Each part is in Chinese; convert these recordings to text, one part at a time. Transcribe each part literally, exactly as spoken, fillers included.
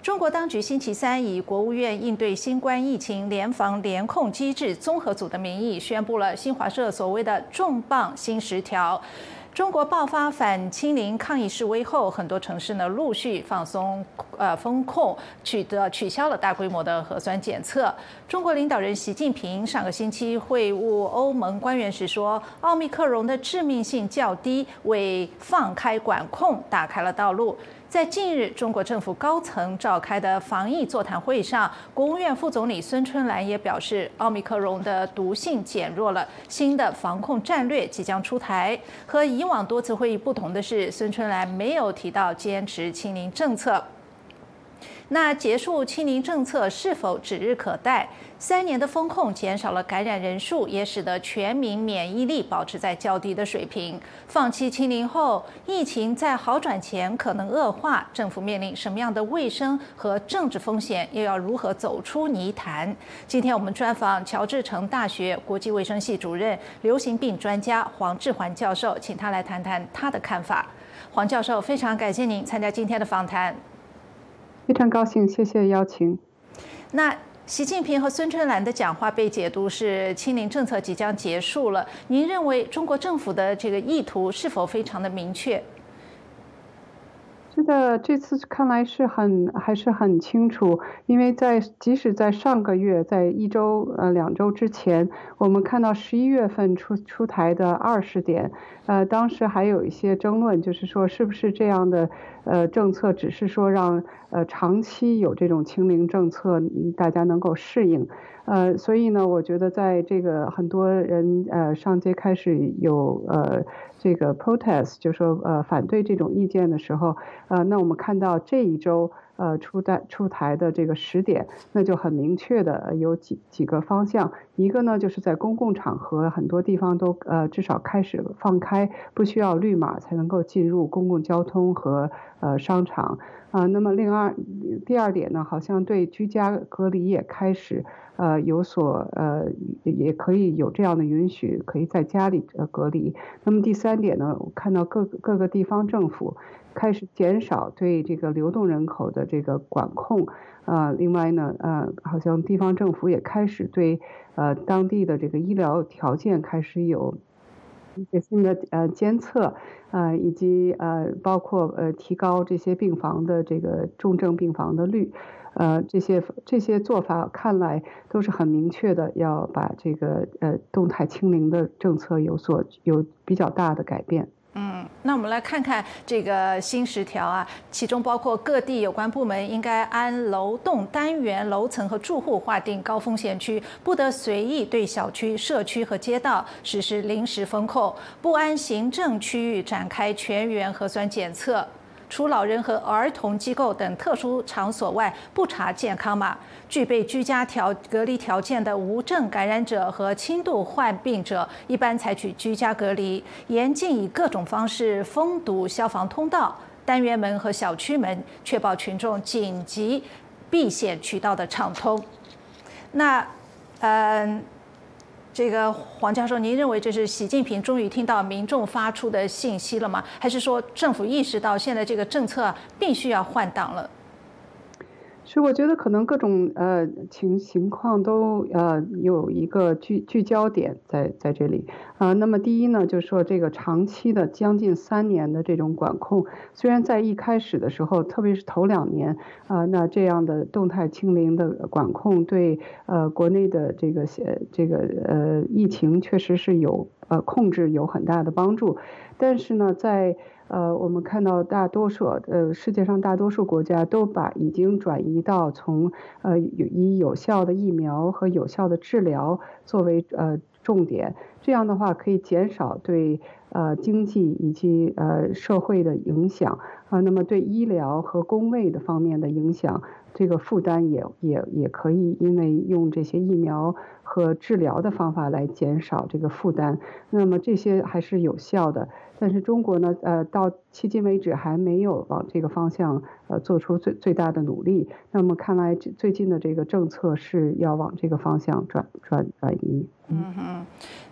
中国当局星期三以国务院应对新冠疫情联防联控机制综合组的名义，宣布了新华社所谓的重磅新十条。中国爆发反清零抗议示威后，很多城市呢陆续放松呃封控，取得取消了大规模的核酸检测。中国领导人习近平上个星期会晤欧盟官员时说，奥密克戎的致命性较低，为放开管控打开了道路。在近日，中国政府高层召开的防疫座谈会上，国务院副总理孙春兰也表示，奥密克戎的毒性减弱了，新的防控战略即将出台。和以往多次会议不同的是，孙春兰没有提到坚持清零政策。那结束清零政策是否指日可待？三年的封控减少了感染人数，也使得全民免疫力保持在较低的水平。放弃清零后，疫情在好转前可能恶化，政府面临什么样的卫生和政治风险，又要如何走出泥潭？今天我们专访乔治城大学国际卫生系主任、流行病专家黄志环教授，请他来谈谈他的看法。黄教授，非常感谢您参加今天的访谈。 非常高兴，谢谢邀请。 那习近平和孙春兰的讲话被解读是清零政策即将结束了，您认为中国政府的这个意图是否非常的明确？ 是的，这次看来是很还是很清楚，因为在即使在上个月，在一周呃两周之前，我们看到十一月份出出台的二十点，呃，当时还有一些争论，就是说是不是这样的呃政策，只是说让呃长期有这种清零政策，大家能够适应。呃，所以呢，我觉得在这个很多人呃上街开始有呃这个 protest， 就说呃反对这种意见的时候，呃，那我们看到这一周呃出台出台的这个十点，那就很明确的有几几个方向。一个呢，就是在公共场合很多地方都呃至少开始放开，不需要绿码才能够进入公共交通和呃商场。啊、呃，那么另二第二点呢，好像对居家隔离也开始呃有所呃也可以有这样的允许，可以在家里呃隔离。那么第三点呢，我看到各各个地方政府开始减少对这个流动人口的这个管控。呃，另外呢，呃，好像地方政府也开始对呃当地的这个医疗条件开始有一些新的呃监测，呃，以及呃包括呃提高这些病房的这个重症病房的率，呃，这些这些做法看来都是很明确的，要把这个呃动态清零的政策有所有比较大的改变。 嗯，那我们来看看这个新十条啊，其中包括各地有关部门应该按楼栋单元、楼层和住户划定高风险区，不得随意对小区、社区和街道实施临时封控，不按行政区域展开全员核酸检测。除老人和儿童机构等特殊场所外，不查健康码。具备居家条隔离条件的无症感染者和轻度患病者，一般采取居家隔离。严禁以各种方式封堵消防通道、单元门和小区门，确保群众紧急避险渠道的畅通。那，嗯。这个黄教授，您认为这是习近平终于听到民众发出的信息了吗？还是说政府意识到现在这个政策必须要换挡了？ 是，我觉得可能各种呃情情况都呃有一个聚聚焦点在在这里啊、呃。那么第一呢，就是说这个长期的将近三年的这种管控，虽然在一开始的时候，特别是头两年啊、呃，那这样的动态清零的管控对呃国内的这个这个呃疫情确实是有呃控制有很大的帮助，但是呢，在呃，我们看到大多数呃世界上大多数国家都把已经转移到从呃以有效的疫苗和有效的治疗作为呃重点，这样的话可以减少对呃经济以及呃社会的影响啊，那么对医疗和公卫的方面的影响，这个负担也也也可以因为用这些疫苗和治疗的方法来减少这个负担，那么这些还是有效的。但是中国呢，呃，到迄今为止还没有往这个方向呃做出最最大的努力。那么看来最近的这个政策是要往这个方向转转转移。 嗯哼。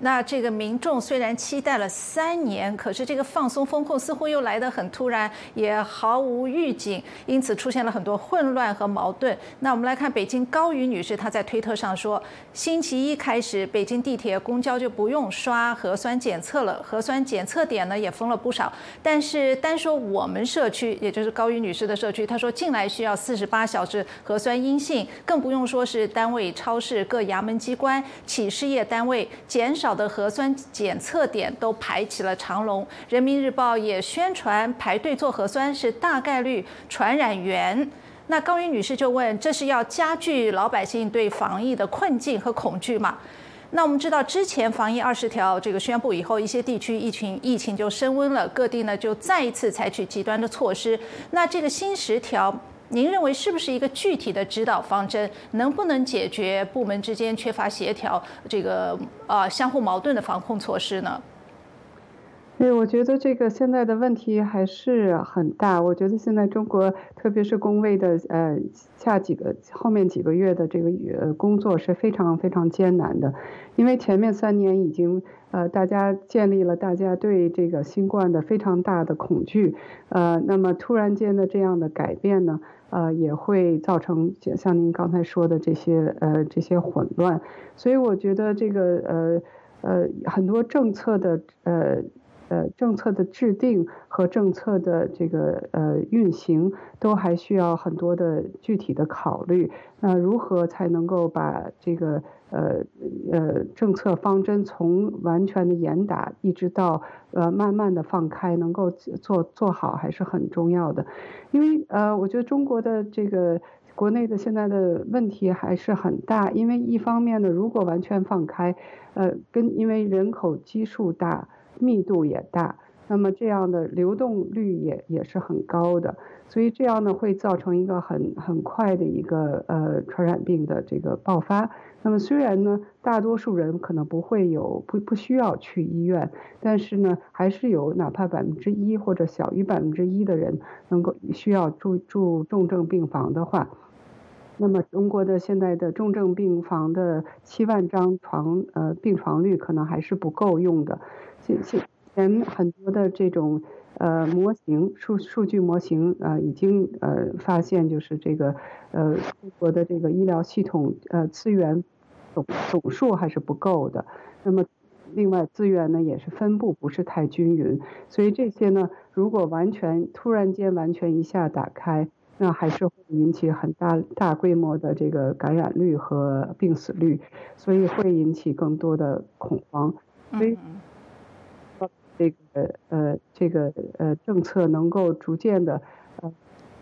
那这个民众虽然期待了三年，可是这个放松风控似乎又来得很突然，也毫无预警，因此出现了很多混乱和矛盾。那我们来看北京高瑜女士，她在推特上说，星期一开始，北京地铁、公交就不用刷核酸检测了，核酸检测点呢也封了不少。但是单说我们社区，也就是高瑜女士的社区，她说进来需要四十八小时核酸阴性，更不用说是单位、超市、各衙门机关、企事业单位，减少的核酸检测点都排起了长龙。人民日报也宣传排队做核酸是大概率传染源。那高瑜女士就问，这是要加剧老百姓对防疫的困境和恐惧吗？那我们知道，之前防疫二十条这个宣布以后，一些地区疫情疫情就升温了，各地呢就再一次采取极端的措施。那这个新十条，您认为是不是一个具体的指导方针，能不能解决部门之间缺乏协调、这个呃相互矛盾的防控措施呢？ 对，我觉得这个现在的问题还是很大。我觉得现在中国，特别是工位的呃下几个后面几个月的这个呃工作是非常非常艰难的，因为前面三年已经呃大家建立了大家对这个新冠的非常大的恐惧，呃，那么突然间的这样的改变呢，呃也会造成像您刚才说的这些呃这些混乱，所以我觉得这个呃呃很多政策的呃。呃，政策的制定和政策的这个呃运行，都还需要很多的具体的考虑。那如何才能够把这个呃呃政策方针从完全的严打，一直到呃慢慢的放开，能够做做好，还是很重要的。因为呃，我觉得中国的这个国内的现在的问题还是很大。因为一方面呢，如果完全放开，呃，跟因为人口基数大。密度也大，那么这样的流动率也也是很高的，所以这样呢会造成一个很很快的一个呃传染病的这个爆发。那么虽然呢大多数人可能不会有不不需要去医院，但是呢还是有哪怕百分之一或者小于百分之一的人能够需要住住重症病房的话。那么中国的现在的重症病房的七万张床呃病床率可能还是不够用的。现前很多的这种呃模型数数据模型呃已经呃发现，就是这个呃中国的这个医疗系统呃资源总总数还是不够的。那么另外资源呢也是分布不是太均匀，所以这些呢如果完全突然间完全一下打开，那还是会引起很大大规模的这个感染率和病死率，所以会引起更多的恐慌。所以这个呃这个呃政策能够逐渐的呃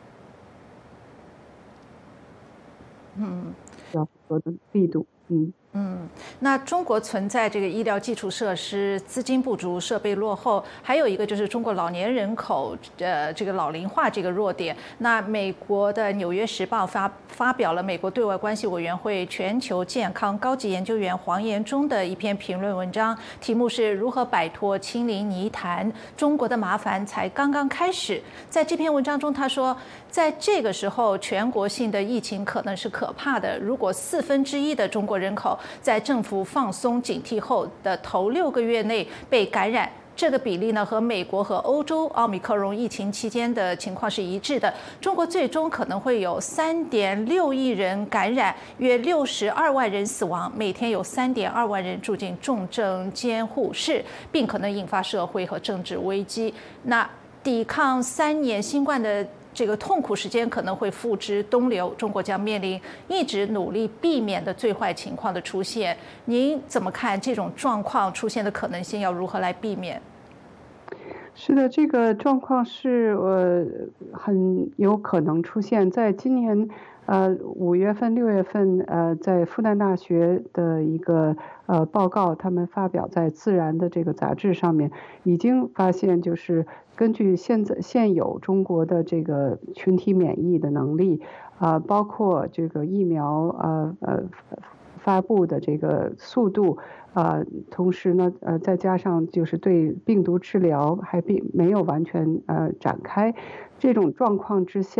嗯要多的力度嗯。 嗯，那中国存在这个医疗基础设施资金不足、设备落后，还有一个就是中国老年人口呃这个老龄化这个弱点。那美国的《纽约时报》发发表了美国对外关系委员会全球健康高级研究员黄延忠的一篇评论文章，题目是如何摆脱清零泥潭，中国的麻烦才刚刚开始。在这篇文章中，他说，在这个时候，全国性的疫情可能是可怕的。如果四分之一的中国人口在政府放松警惕后的头六个月内被感染，这个比例呢和美国和欧洲奥密克戎疫情期间的情况是一致的。中国最终可能会有三点六亿人感染，约六十二万人死亡，每天有三点二万人住进重症监护室，并可能引发社会和政治危机。那抵抗三年新冠的这个痛苦时间可能会付之东流，中国将面临一直努力避免的最坏情况的出现。您怎么看这种状况出现的可能性？要如何来避免？ 是的，这个状况是呃很有可能出现在今年呃五月份、六月份呃在复旦大学的一个呃报告，他们发表在《自然》的这个杂志上面，已经发现就是根据现在现有中国的这个群体免疫的能力啊、呃，包括这个疫苗呃呃发布的这个速度。啊、呃，同时呢，呃，再加上就是对病毒治疗还并没有完全呃展开，这种状况之下，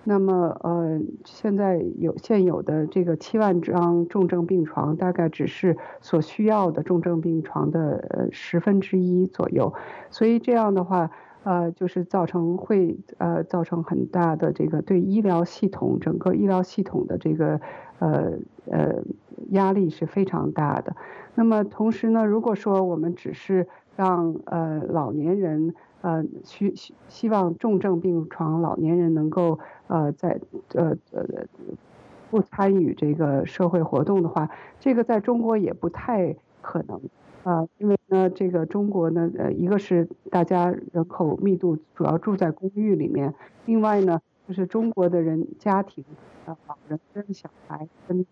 那么呃，现在有现有的这个七万张重症病床，大概只是所需要的重症病床的呃十分之一左右，所以这样的话。呃，就是造成会呃造成很大的这个对医疗系统整个医疗系统的这个呃呃压力是非常大的。那么同时呢，如果说我们只是让呃老年人呃需希希望重症病床老年人能够呃在呃呃不参与这个社会活动的话，这个在中国也不太可能。啊，因为呢，这个中国呢，呃，一个是大家人口密度主要住在公寓里面，另外呢，就是中国的人家庭，呃，老人跟小孩跟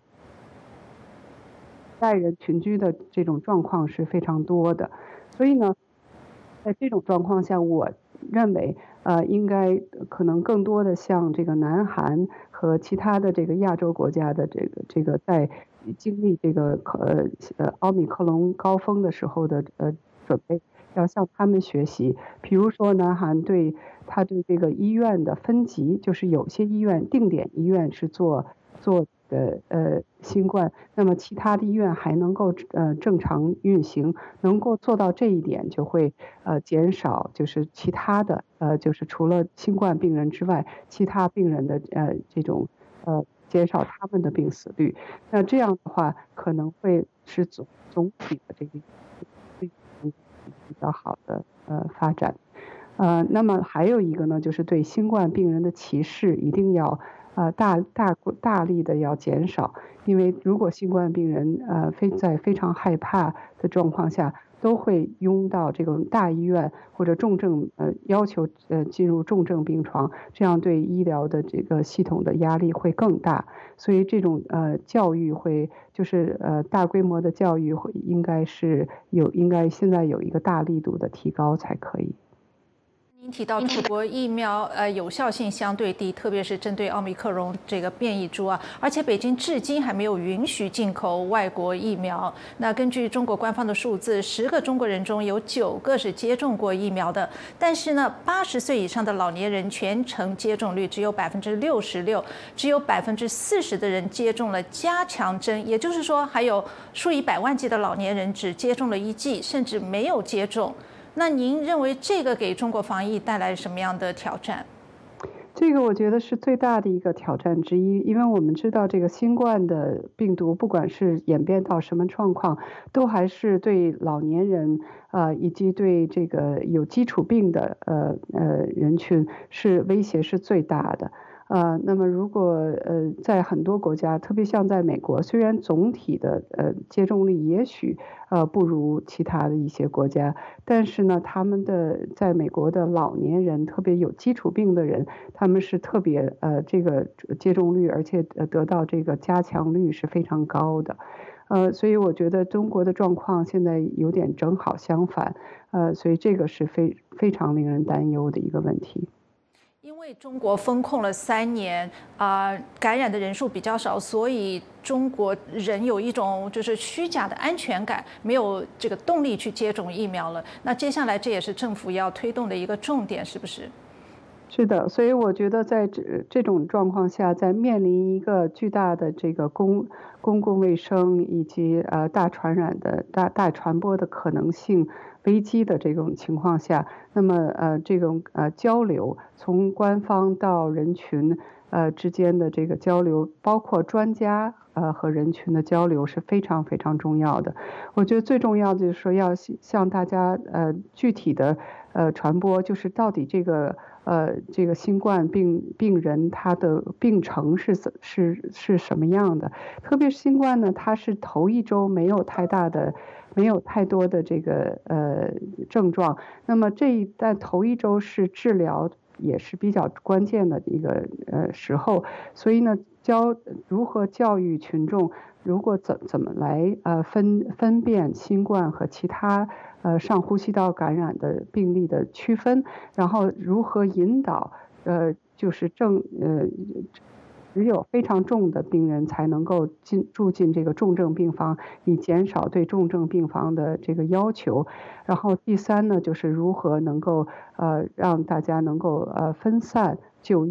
代人群居的这种状况是非常多的，所以呢，在这种状况下，我认为，呃，应该可能更多的像这个南韩和其他的这个亚洲国家的这个这个在经历这个呃呃奥密克戎高峰的时候的呃准备，要向他们学习。比如说，南韩对他对这个医院的分级，就是有些医院定点医院是做做的呃新冠，那么其他的医院还能够呃正常运行，能够做到这一点，就会呃减少就是其他的呃就是除了新冠病人之外，其他病人的呃这种呃减少他们的病死率。那这样的话，可能会是总总体的这个比较好的呃发展。呃，那么还有一个呢，就是对新冠病人的歧视一定要呃大大大力的要减少，因为如果新冠病人呃非在非常害怕的状况下，都会拥到这种大医院或者重症呃要求呃进入重症病床，这样对医疗的这个系统的压力会更大，所以这种呃教育会就是呃大规模的教育会应该是有应该现在有一个大力度的提高才可以。 您提到中国疫苗呃有效性相对低，特别是针对奥密克戎这个变异株啊，而且北京至今还没有允许进口外国疫苗。那根据中国官方的数字，十个中国人中有九个是接种过疫苗的，但是呢，八十岁以上的老年人全程接种率只有百分之六十六，只有百分之四十的人接种了加强针，也就是说，还有数以百万计的老年人只接种了一剂，甚至没有接种。那您认为这个给中国防疫带来什么样的挑战？ 这个我觉得是最大的一个挑战之一，因为我们知道这个新冠的病毒，不管是演变到什么状况，都还是对老年人呃以及对这个有基础病的呃呃人群是威胁是最大的。呃，那么如果呃在很多国家，特别像在美国，虽然总体的呃接种率也许呃不如其他的一些国家，但是呢，他们的在美国的老年人，特别有基础病的人，他们是特别呃这个接种率，而且呃得到这个加强率是非常高的。呃，所以我觉得中国的状况现在有点正好相反，呃，所以这个是非非常令人担忧的一个问题。 因为中国封控了三年，啊、呃，感染的人数比较少，所以中国人有一种就是虚假的安全感，没有这个动力去接种疫苗了。那接下来这也是政府要推动的一个重点，是不是？ 是的，所以我觉得在这这种状况下，在面临一个巨大的这个公公共卫生以及呃大传染的大大传播的可能性危机的这种情况下，那么呃这种呃交流，从官方到人群呃之间的这个交流，包括专家呃和人群的交流是非常非常重要的。我觉得最重要的就是说要向大家呃具体的呃传播，就是到底这个。呃，这个新冠病病人他的病程是怎是是什么样的？特别是新冠呢，它是头一周没有太大的、没有太多的这个呃症状。那么这一但头一周是治疗也是比较关键的一个呃时候，所以呢，教如何教育群众，如果怎怎么来呃分分辨新冠和其他。呃，上呼吸道感染的病例的区分，然后如何引导，呃，就是正呃，只有非常重的病人才能够进住进这个重症病房，以减少对重症病房的这个要求。然后第三呢，就是如何能够呃让大家能够呃分散就医。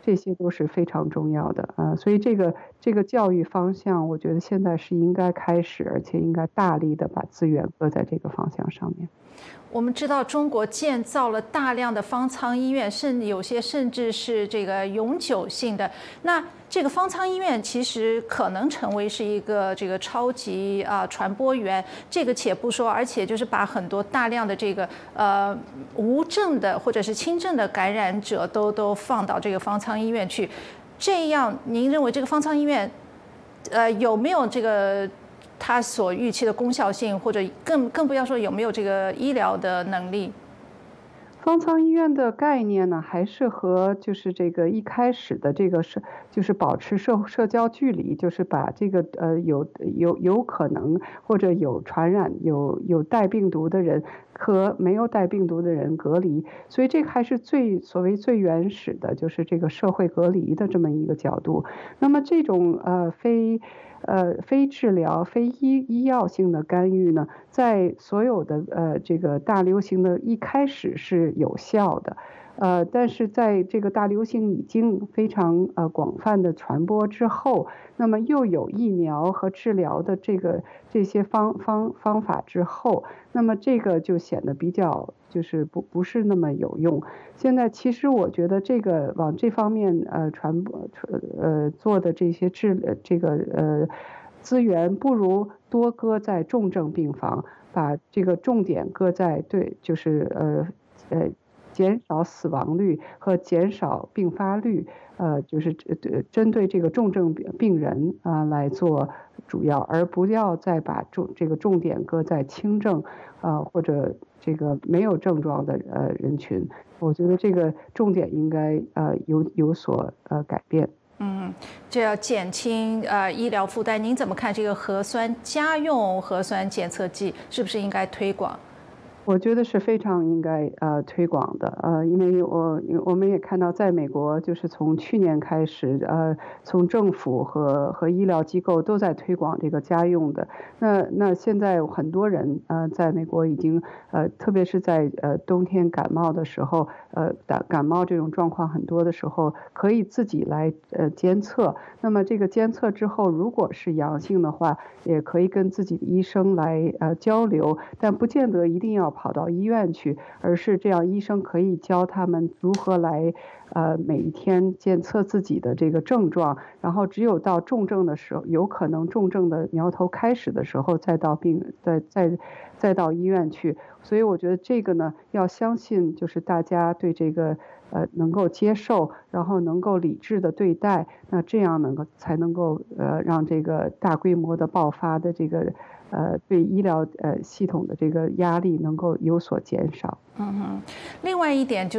这些都是非常重要的啊。所以这个这个教育方向，我觉得现在是应该开始，而且应该大力的把资源搁在这个方向上面。 我们知道中国建造了大量的方舱医院，甚至有些甚至是这个永久性的。那这个方舱医院其实可能成为是一个这个超级啊传播源，这个且不说，而且就是把很多大量的这个呃无症的或者是轻症的感染者都都放到这个方舱医院去。这样，您认为这个方舱医院呃有没有这个？它所预期的功效性，或者更更不要说有没有这个医疗的能力。 方舱医院的概念呢，还是和就是这个一开始的这个是就是保持社社交距离，就是把这个呃有有有可能或者有传染有有带病毒的人和没有带病毒的人隔离，所以这个还是最所谓最原始的，就是这个社会隔离的这么一个角度。那么这种呃非。呃，非治疗、非医医药性的干预呢，在所有的呃这个大流行的一开始是有效的，呃，但是在这个大流行已经非常呃广泛的传播之后，那么又有疫苗和治疗的这个这些方方方法之后，那么这个就显得比较就是不不是那么有用。现在其实我觉得这个往这方面呃传播呃做的这些治这个呃资源，不如多搁在重症病房，把这个重点搁在对就是呃呃减少死亡率和减少并发率，呃就是针对这个重症病人啊、呃、来做主要，而不要再把重这个重点搁在轻症啊、呃、或者这个没有症状的呃人群。我觉得这个重点应该呃有有所呃改变。 嗯，这要减轻呃医疗负担。您怎么看这个核酸家用核酸检测剂是不是应该推广？ 我觉得是非常应该呃推广的，呃，因为我我们也看到，在美国就是从去年开始，呃，从政府和和医疗机构都在推广这个家用的。那那现在很多人呃在美国已经呃，特别是在呃冬天感冒的时候，呃感感冒这种状况很多的时候，可以自己来呃监测。那么这个监测之后，如果是阳性的话，也可以跟自己的医生来呃交流，但不见得一定要跑到医院去，而是这样医生可以教他们如何来呃每一天检测自己的这个症状，然后只有到重症的时候，有可能重症的苗头开始的时候，再到病再再再到医院去。所以我觉得这个呢，要相信就是大家对这个呃能够接受，然后能够理智的对待，那这样能够才能够呃让这个大规模的爆发的这个呃对医疗呃系统的这个压力能够有所减少。 嗯哼，另外一点就是。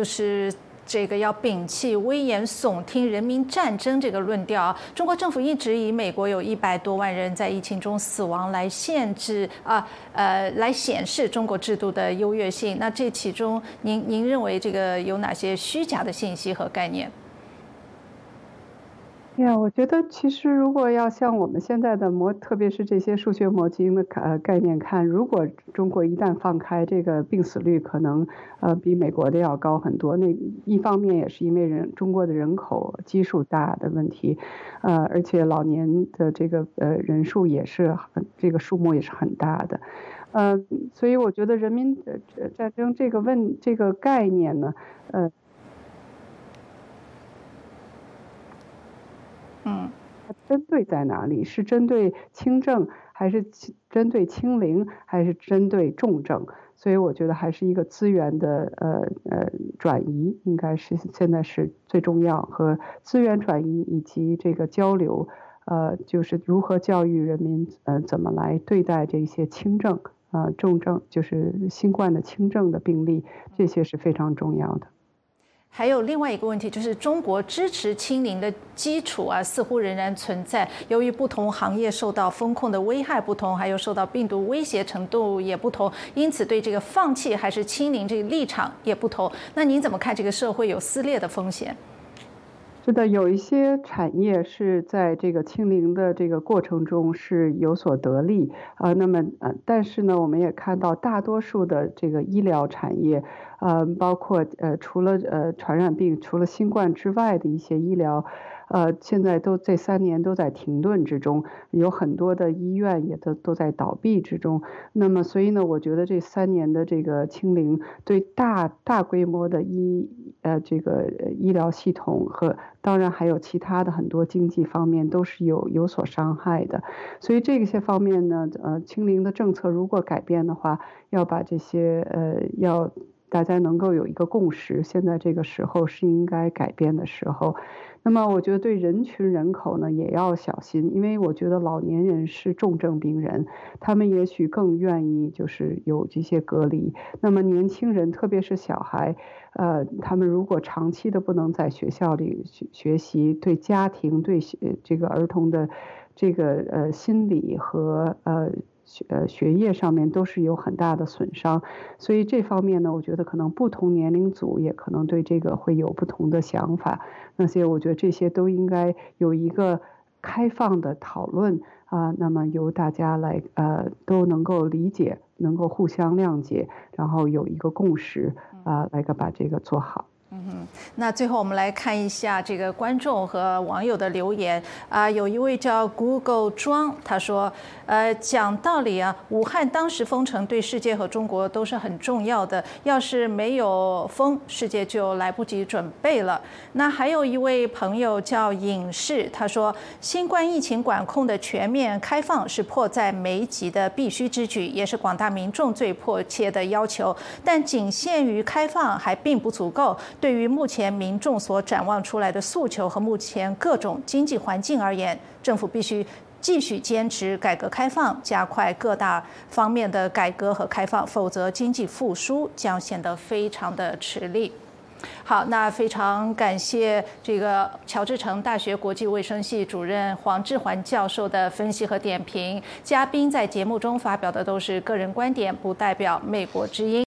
这个要摒弃危言耸听人民战争这个论调。中国政府一直以美国有一百多万人在疫情中死亡来限制啊呃来显示中国制度的优越性。那这其中您您认为这个有哪些虚假的信息和概念？ 呀，我觉得其实如果要像我们现在的模，特别是这些数学模型的呃概念看，如果中国一旦放开，这个病死率可能呃比美国的要高很多。那一方面也是因为人中国的人口基数大的问题，呃，而且老年的这个呃人数也是很这个数目也是很大的，呃，所以我觉得人民呃战争这个问这个概念呢，呃。 嗯， 它针对在哪里？是针对轻症，还是针对清零，还是针对重症？所以我觉得还是一个资源的呃呃转移，应该是现在是最重要，和资源转移以及这个交流，呃，就是如何教育人民呃怎么来对待这些轻症啊、呃、重症，就是新冠的轻症的病例，这些是非常重要的。 还有另外一个问题，就是中国支持清零的基础啊，似乎仍然存在。由于不同行业受到风控的危害不同，还有受到病毒威胁程度也不同，因此对这个放弃还是清零这个立场也不同。那您怎么看这个社会有撕裂的风险？ 是的，有一些产业是在这个清零的这个过程中是有所得利啊、呃，那么呃，但是呢，我们也看到大多数的这个医疗产业，呃，包括呃除了呃传染病、除了新冠之外的一些医疗。呃，现在都这三年都在停顿之中，有很多的医院也都都在倒闭之中。那么，所以呢，我觉得这三年的这个清零对大大规模的医呃这个医疗系统和当然还有其他的很多经济方面都是有有所伤害的。所以这些方面呢，呃，清零的政策如果改变的话，要把这些呃要。大家能够有一个共识，现在这个时候是应该改变的时候。那么，我觉得对人群人口呢也要小心，因为我觉得老年人是重症病人，他们也许更愿意就是有这些隔离。那么年轻人，特别是小孩，呃，他们如果长期的不能在学校里学学习，对家庭对这个儿童的这个呃心理和呃。呃，学业上面都是有很大的损伤，所以这方面呢，我觉得可能不同年龄组也可能对这个会有不同的想法。那些我觉得这些都应该有一个开放的讨论啊、呃，那么由大家来呃都能够理解，能够互相谅解，然后有一个共识啊、呃，来个把这个做好。 嗯哼，那最后我们来看一下这个观众和网友的留言啊、呃，有一位叫 Google 庄，他说，呃，讲道理啊，武汉当时封城对世界和中国都是很重要的，要是没有封，世界就来不及准备了。那还有一位朋友叫影视，他说，新冠疫情管控的全面开放是迫在眉睫的必须之举，也是广大民众最迫切的要求，但仅限于开放还并不足够。对于目前民众所展望出来的诉求和目前各种经济环境而言，政府必须继续坚持改革开放，加快各大方面的改革和开放，否则经济复苏将显得非常的吃力。好，那非常感谢这个乔治城大学国际卫生系主任黄志环教授的分析和点评。嘉宾在节目中发表的都是个人观点，不代表美国之音。